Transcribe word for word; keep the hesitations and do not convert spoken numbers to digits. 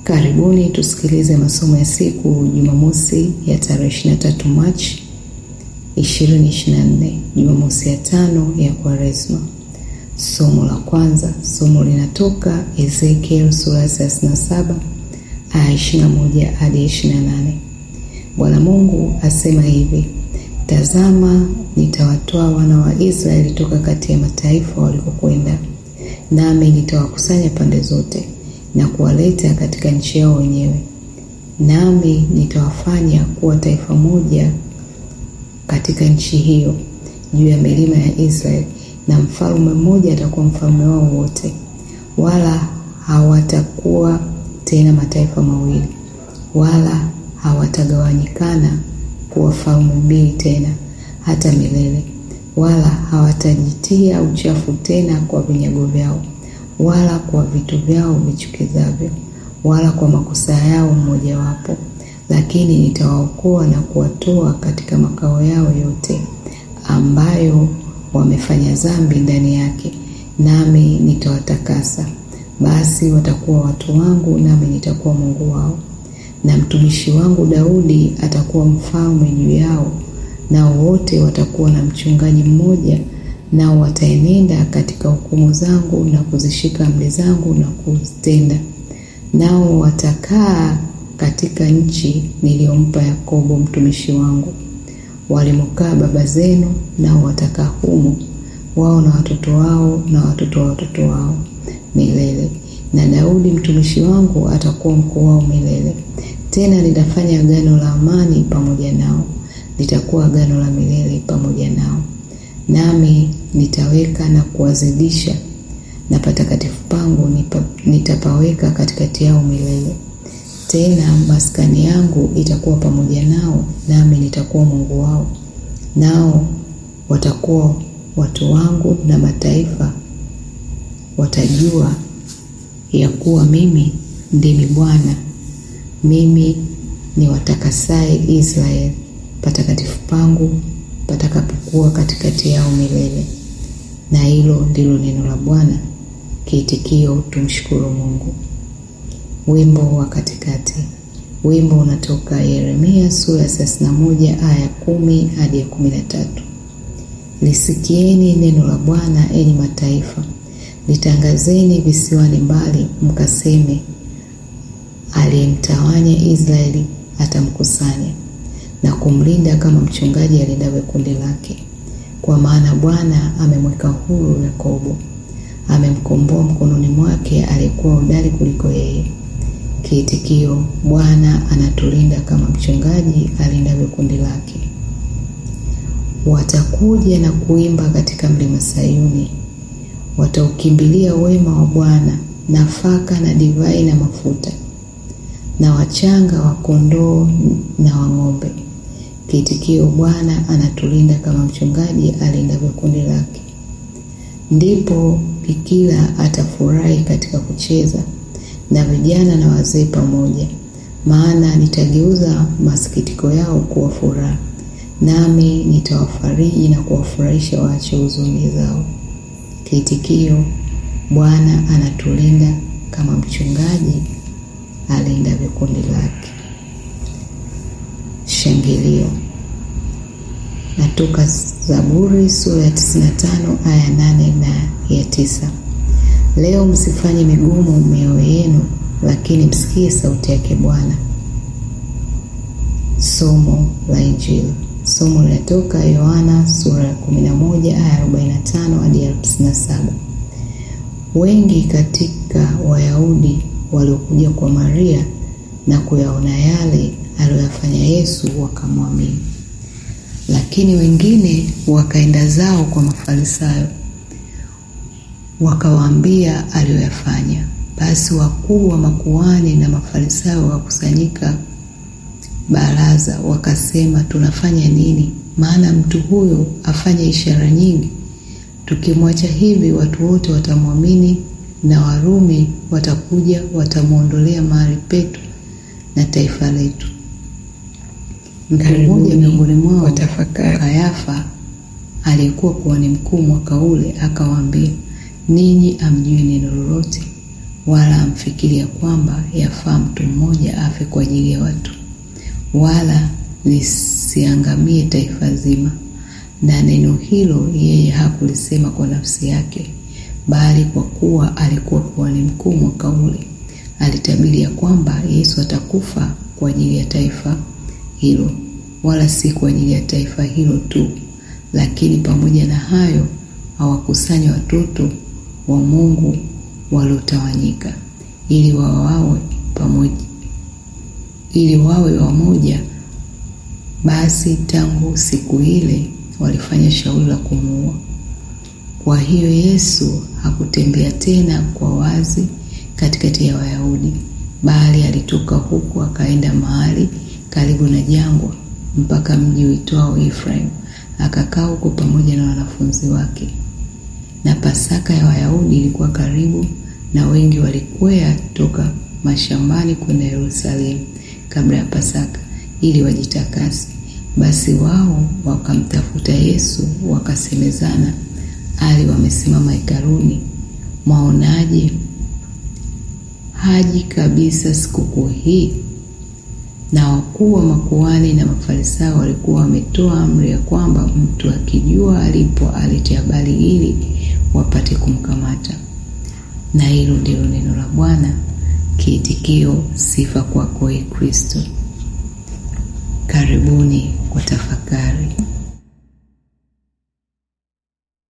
Karibuni tusikilize masomo ya siku Jumamosi ya tarehe ishirini na tatu Machi ishirini ishirini na nne, Jumamosi ya tano ya Kwaresma. Somo la kwanza, somo linatoka Ezekiel sura ya thelathini na saba aya ishirini na moja hadi ishirini na nane. Bwana Mungu asema hivi: tazama, nitawatoa wana wa Israeli toka kati ya mataifa walikokwenda, nami nitawakusanya pande zote na kuwaleta katika nchi yao wenyewe. Nami nitawafanya kuwa taifa moja katika nchi hiyo juu ya milima ya Israeli, na mfalme mmoja atakuwa mfalme wao wote, wala hawatakuwa tena mataifa mawili, wala hawatagawanyikana kuwa falme mbili tena hata milele, wala hawatajitia uchafu tena kwa vinyago vyao, wala kwa vitu vyao vichukizavyo, wala kwa makosa yao mmojawapo, lakini nitawaokoa na kuwatoa katika makao yao yote ambayo wamefanya dhambi ndani yake, nami nitawatakasa. Basi watakuwa watu wangu, nami nitakuwa Mungu wao. Na mtumishi wangu Daudi atakuwa mfalme juu yao, nao wote watakuwa na mchungaji mmoja, nao wataenenda katika hukumu zangu na kuzishika amri zangu na kuzitenda. Nao watakaa katika nchi niliyompa Yakobo mtumishi wangu, walimokaa baba zenu, nao watakaa humo, wao na watoto wao na watoto wa watoto wao milele. Na Daudi mtumishi wangu atakuwa mkuu wao milele. Tena nitafanya agano la amani pamoja nao, litakuwa agano la milele pamoja nao. Nami nitaweka na kuwazidisha, na patakatifu pangu nitapaweka katikati yao milele. Tena maskani yangu itakuwa pamoja nao, nami nitakuwa Mungu wao, nao watakuwa watu wangu, na mataifa watajua ya kuwa mimi ndimi Bwana, mimi ni watakasaye Israeli, patakatifu pangu patakapokuwa katikati yao milele. Na hilo ndilo neno la Bwana. Kiitikio: tumshukuru Mungu. Wimbo wa katikati. Wimbo unatoka Yeremia sura ya thelathini na moja aya kumi hadi ya kumi na tatu. Lisikieni neno la Bwana, enyi mataifa, litangazeni visiwani mbali, mkaseme, aliyemtawanya Israeli atamkusanya na kumlinda kama mchungaji alindavyo kundi lake. Kwa maana Bwana amemweka huru Yakobo, amemkomboa mkononi mwake aliyekuwa hodari kuliko yeye. Kiitikio: Bwana anatulinda kama mchungaji alindavyo kundi lake. Watakuja na kuimba katika mlima Sayuni, wataukimbilia wema wa Bwana, nafaka na divai na mafuta, na wachanga wa kondoo na wa ng'ombe. Kiitikio: Bwana anatulinda kama mchungaji alindavyo kundi lake. Ndipo bikira atafurahi katika kucheza, na vijana na wazee pamoja, maana nitageuza masikitiko yao kuwa furaha, nami nitawafariji na kuwafurahisha waache huzuni zao. Kiitikio: Bwana anatulinda kama mchungaji alindavyo kundi lake. Shangilio. Natoka Zaburi sura ya tisini na tano aya nane na ya tisa. Leo msifanye migumu mioyo yenu, lakini msikie sauti yake Bwana. Somo la Injili. Somo linatoka Yohana sura ya kumi na moja aya arobaini na tano hadi hamsini na saba. Wengi katika Wayahudi waliokuja kwa Maria na kuyaona yale aliyofanya Yesu wakamwamini. Lakini wengine wakaenda zao kwa Mafarisayo, wakawaambia aliyoyafanya. Basi wakuu wa makuhani na Mafarisayo wakakusanyika baraza, wakasema, tunafanya nini? Maana mtu huyo afanya ishara nyingi. Tukimwacha hivi, watu wote watamwamini, na Warumi watakuja watamuondolea mahali petu na taifa letu. Mtu mmoja miongoni mwao, Kayafa, aliyekuwa kuhani mkuu mwaka ule, akawaambia, ninyi hamjui neno lolote, wala amfikiri ya kwamba yafaa mtu mmoja afe kwa ajili ya watu, wala lisiangamie taifa zima. Na neno hilo yeye hakulisema kwa nafsi yake, bali kwa kuwa alikuwa kuhani mkuu mwaka ule, alitabiri ya kwamba Yesu atakufa kwa ajili ya taifa hilo, wala si kwa ajili ya taifa hilo tu, lakini pamoja na hayo hawakusanya watoto wa Mungu waliotawanyika, ili wawe pamoja, ili wawe wamoja. Basi tangu siku ile walifanya shauri la kumuua. Kwa hiyo Yesu hakutembea tena kwa wazi katikati ya Wayahudi, bali alitoka huko akaenda mahali karibu na jangwa, mpaka mji uitwao Efraimu, akakaa huko pamoja na wanafunzi wake. Na Pasaka ya Wayahudi ilikuwa karibu, na wengi walikwea toka mashambani kwenda Yerusalemu kabla ya Pasaka ili wajitakase. Basi wao wakamtafuta Yesu, wakasemezana, ali wamesimama hekaluni, mwaonaje? Haji kabisa sikukuu hii? Na wakuu wa makuhani na Mafarisayo walikuwa wametoa amri ya kwamba mtu akijua alipo alete habari ili wapate kumkamata. Na hilo ndilo neno la Bwana. Kiitikio: sifa kwako, Ee Kristo. Karibuni kwa tafakari.